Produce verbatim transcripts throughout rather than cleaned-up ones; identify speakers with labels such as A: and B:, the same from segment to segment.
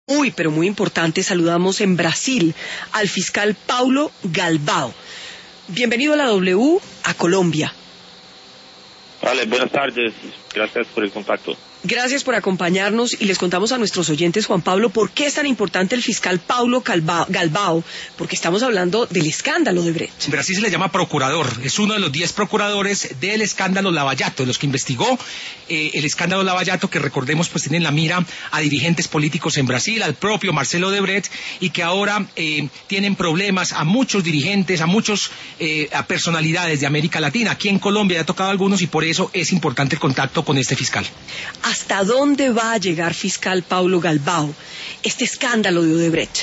A: Muy, pero muy importante, saludamos en Brasil al fiscal Paulo Galbao. Bienvenido a la W, a Colombia.
B: Vale, buenas tardes, gracias por el contacto.
A: Gracias por acompañarnos y les contamos a nuestros oyentes, Juan Pablo, por qué es tan importante el fiscal Paulo Galbao, porque estamos hablando del escándalo de Brecht.
C: En Brasil se le llama procurador, es uno de los diez procuradores del escándalo Lava Jato, de los que investigó eh, el escándalo Lava Jato, que recordemos pues tiene en la mira a dirigentes políticos en Brasil, al propio Marcelo Odebrecht, y que ahora eh, tienen problemas a muchos dirigentes, a muchos eh, a personalidades de América Latina. Aquí en Colombia ha tocado a algunos y por eso es importante el contacto con este fiscal.
A: ¿Hasta dónde va a llegar, fiscal Paulo Galbao, este escándalo de Odebrecht?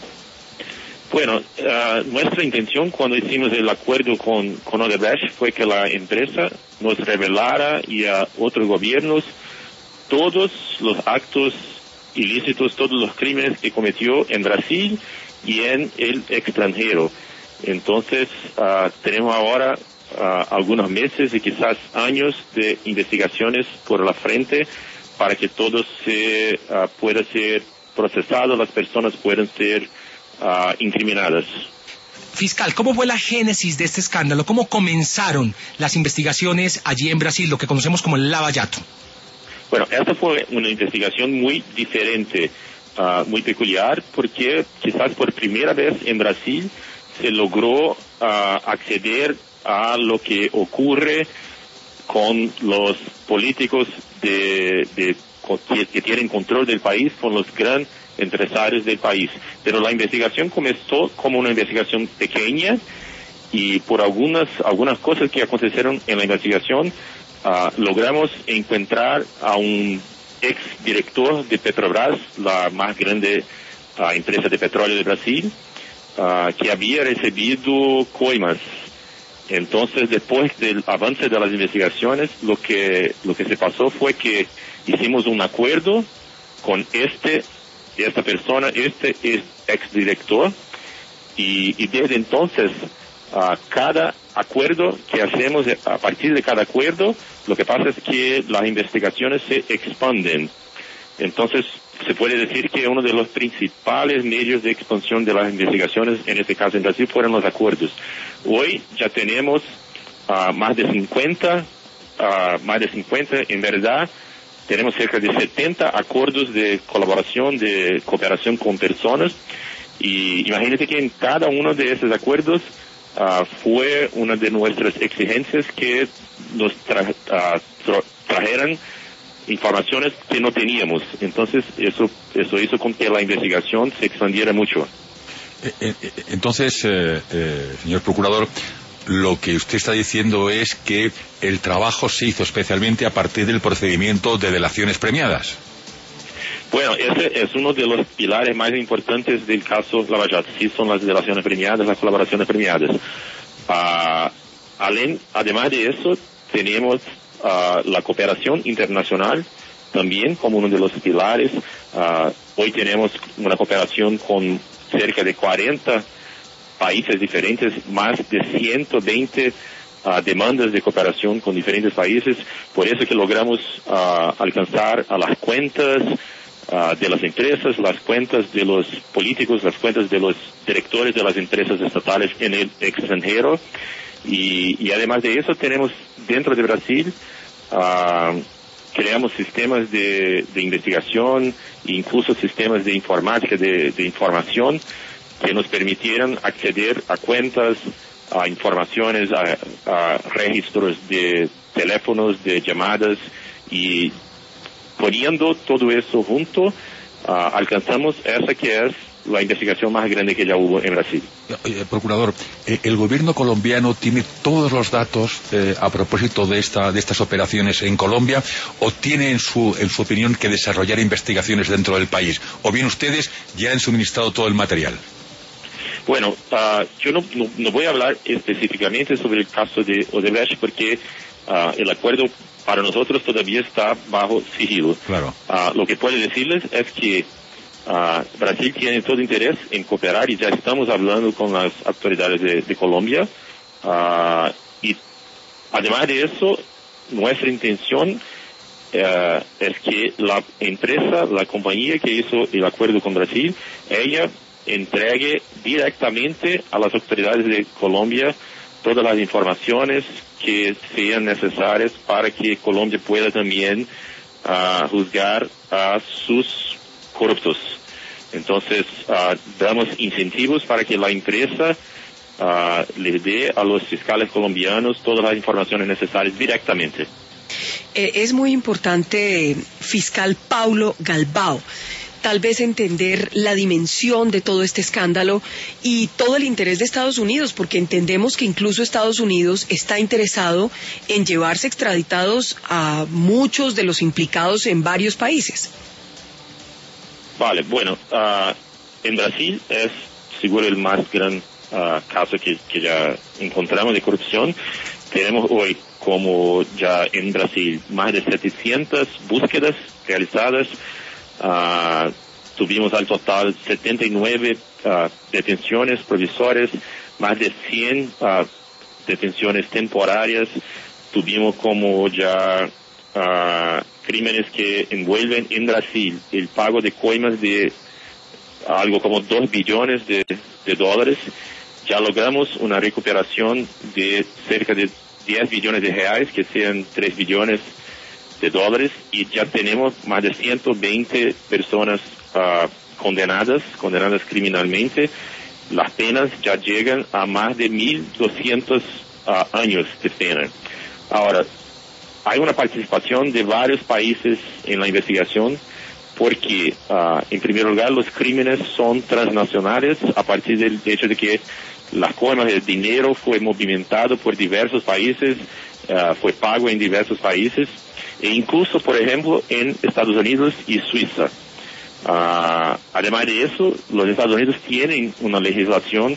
B: Bueno, uh, nuestra intención cuando hicimos el acuerdo con, con Odebrecht fue que la empresa nos revelara y a otros gobiernos todos los actos ilícitos, todos los crímenes que cometió en Brasil y en el extranjero. Entonces, uh, tenemos ahora Uh, algunos meses y quizás años de investigaciones por la frente para que todo se uh, pueda ser procesado, las personas puedan ser uh, incriminadas.
C: Fiscal, ¿cómo fue la génesis de este escándalo? ¿Cómo comenzaron las investigaciones allí en Brasil, lo que conocemos como el Lava Jato?
B: Bueno, esta fue una investigación muy diferente, uh, muy peculiar, porque quizás por primera vez en Brasil se logró uh, acceder a lo que ocurre con los políticos de, de, que, que tienen control del país, con los grandes empresarios del país. Pero la investigación comenzó como una investigación pequeña y por algunas, algunas cosas que acontecieron en la investigación uh, logramos encontrar a un ex director de Petrobras, la más grande uh, empresa de petróleo de Brasil, uh, que había recibido coimas. Entonces, después del avance de las investigaciones, lo que lo que se pasó fue que hicimos un acuerdo con este esta persona, este es exdirector, y, y desde entonces, a cada acuerdo que hacemos, a partir de cada acuerdo, lo que pasa es que las investigaciones se expanden. Entonces, se puede decir que uno de los principales medios de expansión de las investigaciones, en este caso en Brasil, fueron los acuerdos. Hoy ya tenemos uh, más de cincuenta, uh, más de cincuenta, en verdad, tenemos cerca de setenta acuerdos de colaboración, de cooperación con personas, y imagínate que en cada uno de esos acuerdos uh, fue una de nuestras exigencias que nos tra uh, tra trajeran informaciones que no teníamos. Entonces eso eso hizo con que la investigación se expandiera mucho.
D: Eh, eh, entonces, eh, eh, señor procurador, lo que usted está diciendo es que el trabajo se hizo especialmente a partir del procedimiento de delaciones premiadas.
B: Bueno, ese es uno de los pilares más importantes del caso Lava Jato. Sí, son las delaciones premiadas, las colaboraciones premiadas. Uh, além, además de eso, tenemos Uh, la cooperación internacional también como uno de los pilares. Uh, hoy tenemos una cooperación con cerca de cuarenta países diferentes, más de ciento veinte uh, demandas de cooperación con diferentes países. Por eso que logramos uh, alcanzar a las cuentas uh, de las empresas, las cuentas de los políticos, las cuentas de los directores de las empresas estatales en el extranjero. Y, y además de eso tenemos dentro de Brasil, uh, creamos sistemas de, de investigación e incluso sistemas de informática, de, de información que nos permitieran acceder a cuentas, a informaciones, a, a registros de teléfonos, de llamadas, y poniendo todo eso junto, uh, alcanzamos esa que es la investigación más grande que ya hubo en Brasil.
D: Eh, procurador, eh, ¿el gobierno colombiano tiene todos los datos eh, a propósito de esta de estas operaciones en Colombia, o tiene en su en su opinión que desarrollar investigaciones dentro del país, o bien ustedes ya han suministrado todo el material?
B: Bueno, uh, yo no, no, no voy a hablar específicamente sobre el caso de Odebrecht porque uh, el acuerdo para nosotros todavía está bajo sigilo.
D: Claro.
B: Uh, lo que puedo decirles es que Uh, Brasil tiene todo interés en cooperar y ya estamos hablando con las autoridades de, de Colombia. Uh, y además de eso, nuestra intención uh, es que la empresa, la compañía que hizo el acuerdo con Brasil, ella entregue directamente a las autoridades de Colombia todas las informaciones que sean necesarias para que Colombia pueda también uh, juzgar a sus corruptos. Entonces, uh, damos incentivos para que la empresa uh, le dé a los fiscales colombianos todas las informaciones necesarias directamente.
A: Eh, es muy importante, fiscal Paulo Galbao, tal vez entender la dimensión de todo este escándalo y todo el interés de Estados Unidos, porque entendemos que incluso Estados Unidos está interesado en llevarse extraditados a muchos de los implicados en varios países.
B: Vale, bueno, uh, en Brasil es seguro el más gran uh, caso que, que ya encontramos de corrupción. Tenemos hoy, como ya en Brasil, más de setecientas búsquedas realizadas. Uh, tuvimos al total setenta y nueve uh, detenciones provisorias, más de cien uh, detenciones temporarias. Tuvimos como ya uh, crímenes que envuelven en Brasil el pago de coimas de algo como dos billones de, de dólares. Ya logramos una recuperación de cerca de diez billones de reales, que sean tres billones de dólares, y ya tenemos más de ciento veinte personas uh, condenadas, condenadas criminalmente. Las penas ya llegan a más de mil doscientos uh, años de pena. Ahora, hay una participación de varios países en la investigación porque, uh, en primer lugar, los crímenes son transnacionales a partir del hecho de que las coimas del dinero fue movimentado por diversos países, uh, fue pago en diversos países, e incluso, por ejemplo, en Estados Unidos y Suiza. Uh, además de eso, los Estados Unidos tienen una legislación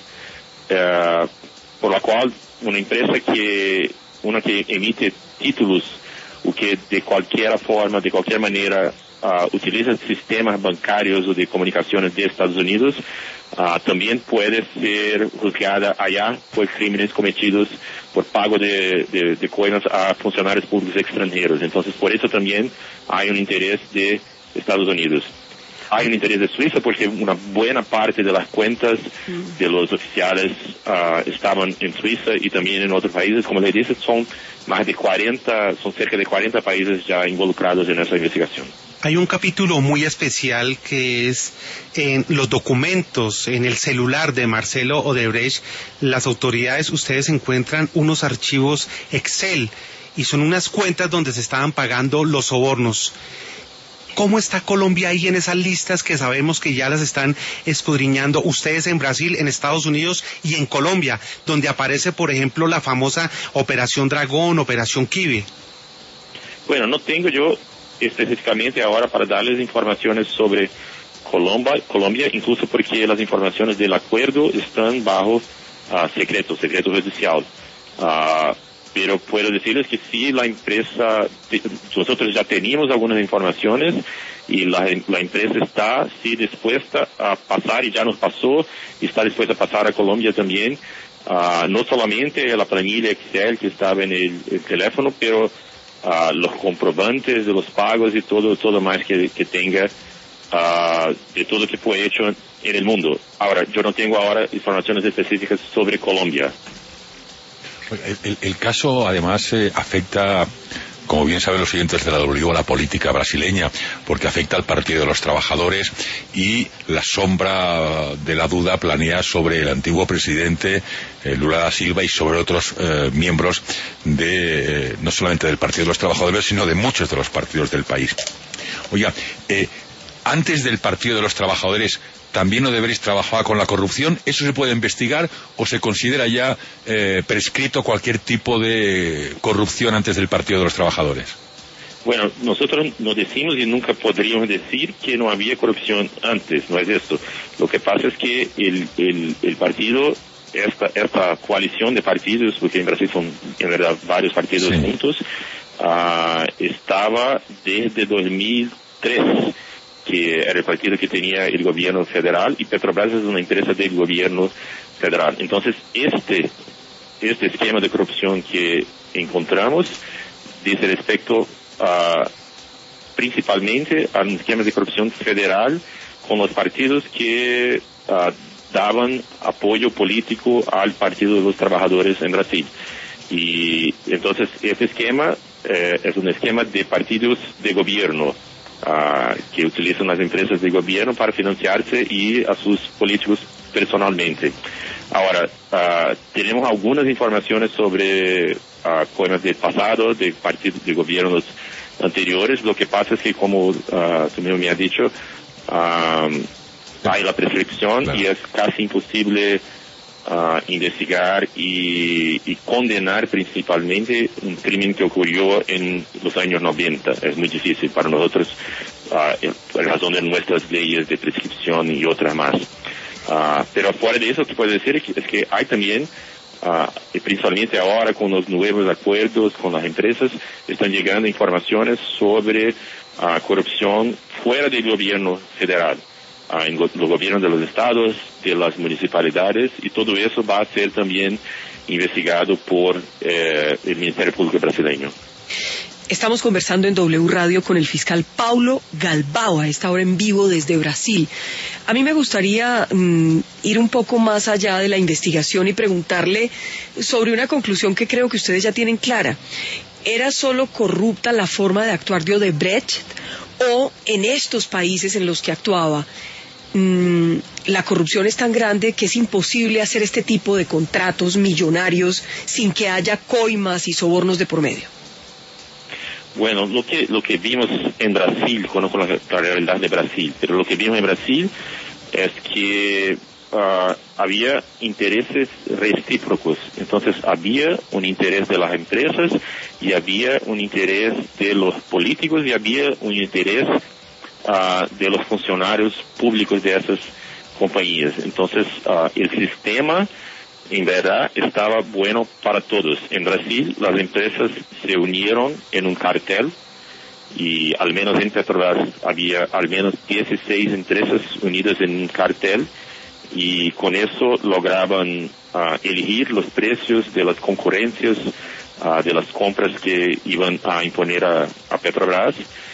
B: uh, por la cual una empresa que, una que emite títulos o que de cualquier forma, de cualquier manera, uh, utiliza sistemas bancarios o de comunicaciones de Estados Unidos, uh, también puede ser juzgada allá por crímenes cometidos por pago de, de, de coimas a funcionarios públicos extranjeros. Entonces, por eso también hay un interés de Estados Unidos. Hay un interés de Suiza porque una buena parte de las cuentas de los oficiales uh, estaban en Suiza y también en otros países. Como les dije, son más de cuarenta, son cerca de cuarenta países ya involucrados en esa investigación.
E: Hay un capítulo muy especial que es en los documentos, en el celular de Marcelo Odebrecht. Las autoridades, ustedes encuentran unos archivos Excel y son unas cuentas donde se estaban pagando los sobornos. ¿Cómo está Colombia ahí en esas listas que sabemos que ya las están escudriñando ustedes en Brasil, en Estados Unidos y en Colombia, donde aparece, por ejemplo, la famosa Operación Dragón, Operación Kibe?
B: Bueno, no tengo yo específicamente ahora para darles informaciones sobre Colombia, Colombia, incluso porque las informaciones del acuerdo están bajo uh, secreto, secreto judicial. Uh, pero puedo decirles que sí, la empresa, nosotros ya teníamos algunas informaciones y la, la empresa está sí dispuesta a pasar, y ya nos pasó, y está dispuesta a pasar a Colombia también, uh, no solamente la planilla Excel que estaba en el, el teléfono, pero uh, los comprobantes de los pagos y todo, todo más que, que tenga uh, de todo que fue hecho en el mundo. Ahora, yo no tengo ahora informaciones específicas sobre Colombia.
D: El, el, el caso, además, eh, afecta, como bien saben los oyentes de la W, a la política brasileña, porque afecta al Partido de los Trabajadores y la sombra de la duda planea sobre el antiguo presidente eh, Lula da Silva y sobre otros eh, miembros de, eh, no solamente del Partido de los Trabajadores, sino de muchos de los partidos del país. Oiga, eh, antes del Partido de los Trabajadores, ¿también Odebrecht trabajaba con la corrupción? ¿Eso se puede investigar o se considera ya eh, prescrito cualquier tipo de corrupción antes del Partido de los Trabajadores?
B: Bueno, nosotros no decimos y nunca podríamos decir que no había corrupción antes, no es esto. Lo que pasa es que el, el, el partido, esta, esta coalición de partidos, porque en Brasil son en verdad varios partidos sí. juntos, uh, estaba desde dos mil tres. Que era el partido que tenía el gobierno federal, y Petrobras es una empresa del gobierno federal. Entonces, este, este esquema de corrupción que encontramos dice respecto a principalmente a esquemas de corrupción federal con los partidos que uh, daban apoyo político al Partido de los Trabajadores en Brasil. Y entonces este esquema eh, es un esquema de partidos de gobierno uh, que utilizan las empresas de gobierno para financiarse y a sus políticos personalmente. Ahora, uh, tenemos algunas informaciones sobre uh, coimas del pasado, de partidos de gobiernos anteriores. Lo que pasa es que, como uh, tú mismo me has dicho, um, hay la prescripción, claro, y es casi imposible Uh, investigar y, y condenar principalmente un crimen que ocurrió en los años noventa. Es muy difícil para nosotros, uh, por razón de nuestras leyes de prescripción y otras más. Uh, pero fuera de eso, lo que puedo decir es que, es que hay también, uh, y principalmente ahora con los nuevos acuerdos con las empresas, están llegando informaciones sobre uh, corrupción fuera del gobierno federal. En los gobiernos de los estados, de las municipalidades, y todo eso va a ser también investigado por eh, el Ministerio Público brasileño.
A: Estamos conversando en W Radio con el fiscal Paulo Galbao, a esta hora en vivo desde Brasil. A mí me gustaría mm, ir un poco más allá de la investigación y preguntarle sobre una conclusión que creo que ustedes ya tienen clara. ¿Era solo corrupta la forma de actuar de Odebrecht, o en estos países en los que actuaba Mm, la corrupción es tan grande que es imposible hacer este tipo de contratos millonarios sin que haya coimas y sobornos de por medio?
B: Bueno, lo que lo que vimos en Brasil, conozco la, la realidad de Brasil, pero lo que vimos en Brasil es que uh, había intereses recíprocos. Entonces había un interés de las empresas y había un interés de los políticos y había un interés Uh, de los funcionarios públicos de esas compañías. Entonces, uh, el sistema, en verdad, estaba bueno para todos. En Brasil, las empresas se unieron en un cartel, y al menos en Petrobras había al menos dieciséis empresas unidas en un cartel, y con eso lograban uh, elegir los precios de las concurrencias, uh, de las compras que iban a imponer a, a Petrobras.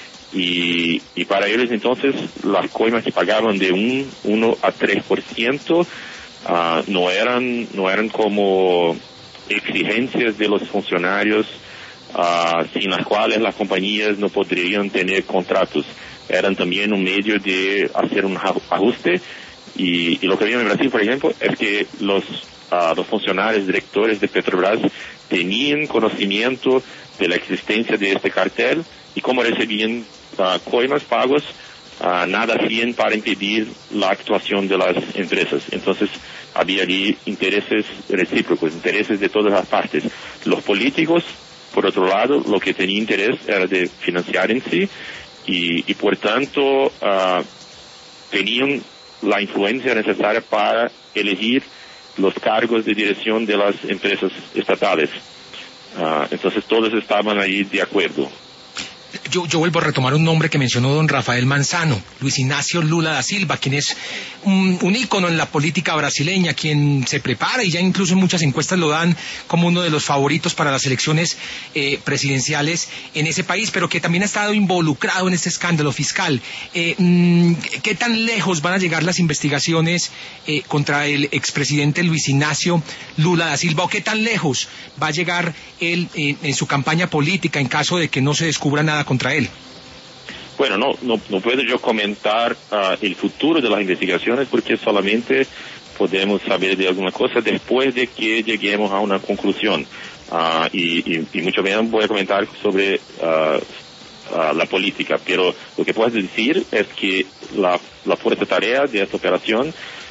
B: Y, y para ellos entonces las coimas que pagaban de un uno a tres por ciento uh, no eran no eran como exigencias de los funcionarios uh, sin las cuales las compañías no podrían tener contratos. Eran también un medio de hacer un ajuste, y, y lo que vimos en Brasil, por ejemplo, es que los, uh, los funcionarios directores de Petrobras tenían conocimiento de la existencia de este cartel, y como recibían uh, coimas, pagos, uh, nada hacían para impedir la actuación de las empresas. Entonces había allí intereses recíprocos, intereses de todas las partes. Los políticos, por otro lado, lo que tenía interés era de financiar en sí, y, y por tanto uh, tenían la influencia necesaria para elegir los cargos de dirección de las empresas estatales. Uh, entonces todos estaban allí de acuerdo.
C: Yo, yo vuelvo a retomar un nombre que mencionó don Rafael Manzano, Luis Ignacio Lula da Silva, quien es un, un ícono en la política brasileña, quien se prepara, y ya incluso en muchas encuestas lo dan como uno de los favoritos para las elecciones eh, presidenciales en ese país, pero que también ha estado involucrado en este escándalo fiscal. Eh, ¿Qué tan lejos van a llegar las investigaciones eh, contra el expresidente Luis Ignacio Lula da Silva, o qué tan lejos va a llegar él eh, en su campaña política en caso de que no se descubra nada contra él?
B: Bueno, no, no, no puedo yo comentar uh, el futuro de las investigaciones, porque solamente podemos saber de alguna cosa después de que lleguemos a una conclusión. Uh, y, y, y mucho menos voy a comentar sobre uh, uh, la política, pero lo que puedo decir es que la, la fuerza tarea de esta operación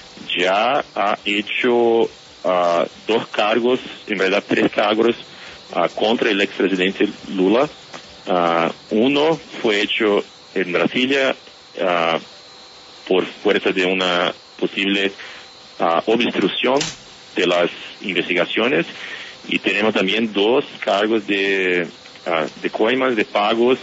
B: ya ha hecho uh, dos cargos, en realidad tres cargos, uh, contra el expresidente Lula. Uh, uno fue hecho en Brasilia uh, por fuerza de una posible uh, obstrucción de las investigaciones, y tenemos también dos cargos de, uh, de coimas, de pagos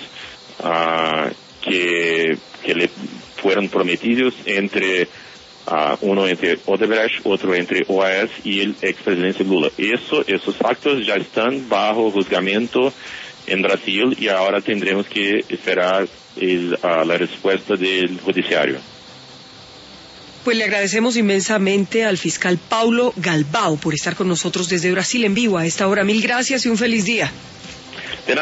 B: uh, que, que le fueron prometidos entre uh, uno entre Odebrecht, otro entre O A S y el expresidente Lula. Eso, esos actos ya están bajo juzgamiento en Brasil y ahora tendremos que esperar el, a la respuesta del judiciario.
A: Pues le agradecemos inmensamente al fiscal Paulo Galbao por estar con nosotros desde Brasil en vivo a esta hora. Mil gracias y un feliz día.